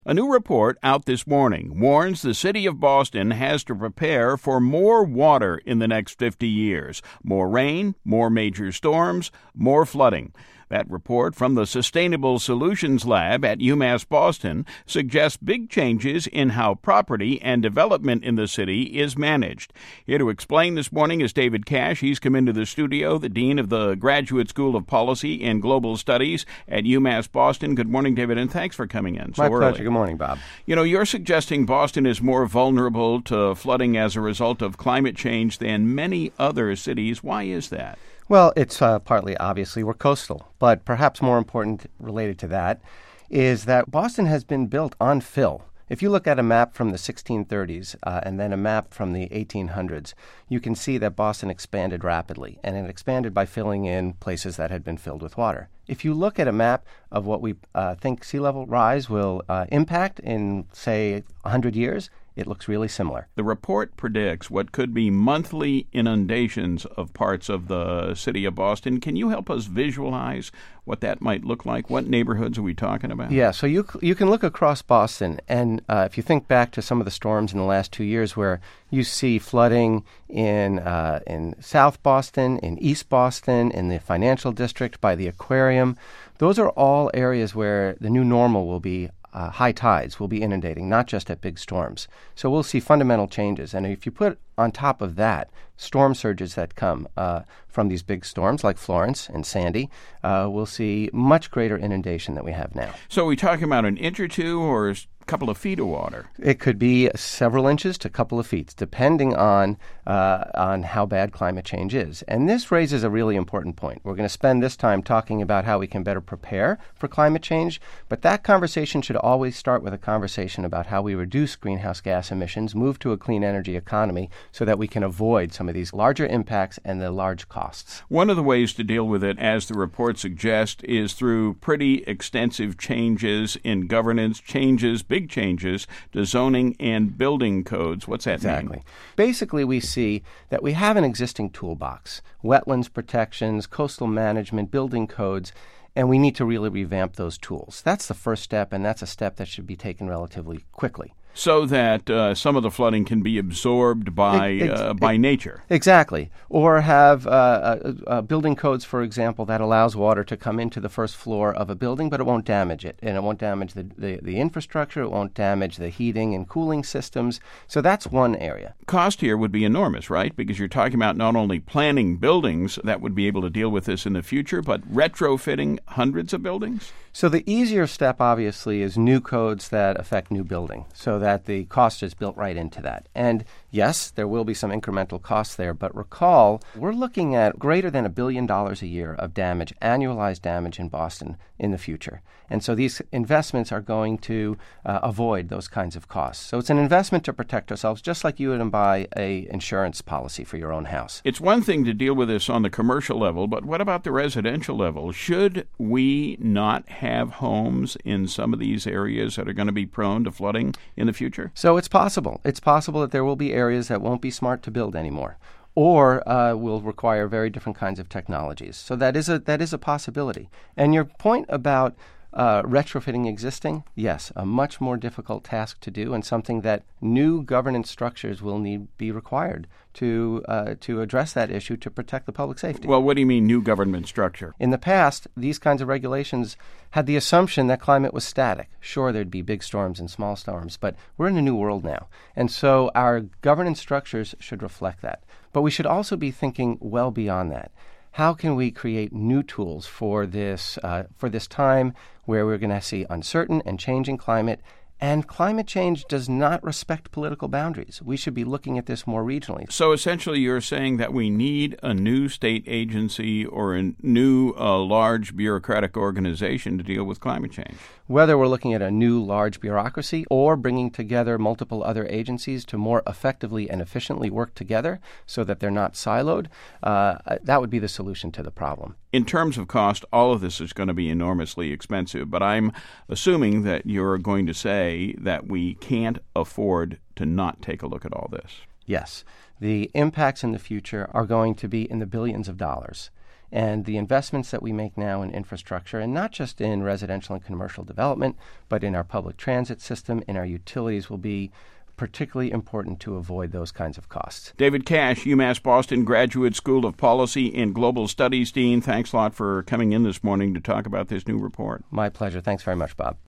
A new report out this morning warns the city of Boston has to prepare for more water in the next 50 years. More rain, more major storms, more flooding. That report from the Sustainable Solutions Lab at UMass Boston suggests big changes in how property and development in the city is managed. Here to explain this morning is David Cash. He's come into the studio, the Dean of the Graduate School of Policy and Global Studies at UMass Boston. Good morning, David, and thanks for coming in so early. My pleasure. Good morning, Bob. You know, you're suggesting Boston is more vulnerable to flooding as a result of climate change than many other cities. Why is that? Well, it's partly, obviously, we're coastal, but perhaps more important related to that is that Boston has been built on fill. If you look at a map from the 1630s and then a map from the 1800s, you can see that Boston expanded rapidly, and it expanded by filling in places that had been filled with water. If you look at a map of what we think sea level rise will impact in, say, 100 years, it looks really similar. The report predicts what could be monthly inundations of parts of the city of Boston. Can you help us visualize what that might look like? What neighborhoods are we talking about? Yeah, so you can look across Boston, and if you think back to some of the storms in the last 2 years where you see flooding in South Boston, in East Boston, in the financial district, by the aquarium, those are all areas where the new normal will be high tides will be inundating, not just at big storms. So we'll see fundamental changes. And if you put on top of that storm surges that come from these big storms like Florence and Sandy, we'll see much greater inundation than we have now. So are we talking about an inch or two or a couple of feet of water? It could be several inches to a couple of feet, depending on how bad climate change is. And this raises a really important point. We're going to spend this time talking about how we can better prepare for climate change, but that conversation should always start with a conversation about how we reduce greenhouse gas emissions, move to a clean energy economy, so that we can avoid some of these larger impacts and the large costs. One of the ways to deal with it, as the report suggests, is through pretty extensive changes in governance, big changes to zoning and building codes. What's that mean? Exactly. Basically, we see that we have an existing toolbox, wetlands protections, coastal management, building codes, and we need to really revamp those tools. That's the first step, and that's a step that should be taken relatively quickly. So that some of the flooding can be absorbed by nature. Exactly. Or have building codes, for example, that allows water to come into the first floor of a building, but it won't damage it. And it won't damage the infrastructure. It won't damage the heating and cooling systems. So that's one area. Cost here would be enormous, right? Because you're talking about not only planning buildings that would be able to deal with this in the future, but retrofitting hundreds of buildings? So the easier step, obviously, is new codes that affect new building, so that the cost is built right into that. And yes, there will be some incremental costs there, but recall, we're looking at greater than $1 billion a year of damage, annualized damage in Boston in the future. And so these investments are going to avoid those kinds of costs. So it's an investment to protect ourselves, just like you would buy an insurance policy for your own house. It's one thing to deal with this on the commercial level, but what about the residential level? Should we not have homes in some of these areas that are going to be prone to flooding in the future? So it's possible. It's possible that there will be areas that won't be smart to build anymore, or will require very different kinds of technologies. So that is a possibility. And your point about retrofitting existing, yes, a much more difficult task to do, and something that new governance structures will be required to address that issue to protect the public safety. Well, what do you mean new government structure? In the past, these kinds of regulations had the assumption that climate was static. Sure, there'd be big storms and small storms, but we're in a new world now. And so our governance structures should reflect that. But we should also be thinking well beyond that. How can we create new tools for this time where we're going to see uncertain and changing climate? And climate change does not respect political boundaries. We should be looking at this more regionally. So essentially you're saying that we need a new state agency or a new large bureaucratic organization to deal with climate change. Whether we're looking at a new large bureaucracy or bringing together multiple other agencies to more effectively and efficiently work together so that they're not siloed, that would be the solution to the problem. In terms of cost, all of this is going to be enormously expensive, but I'm assuming that you're going to say that we can't afford to not take a look at all this. Yes. The impacts in the future are going to be in the billions of dollars. And the investments that we make now in infrastructure, and not just in residential and commercial development, but in our public transit system, in our utilities, will be particularly important to avoid those kinds of costs. David Cash, UMass Boston Graduate School of Policy and Global Studies Dean, thanks a lot for coming in this morning to talk about this new report. My pleasure. Thanks very much, Bob.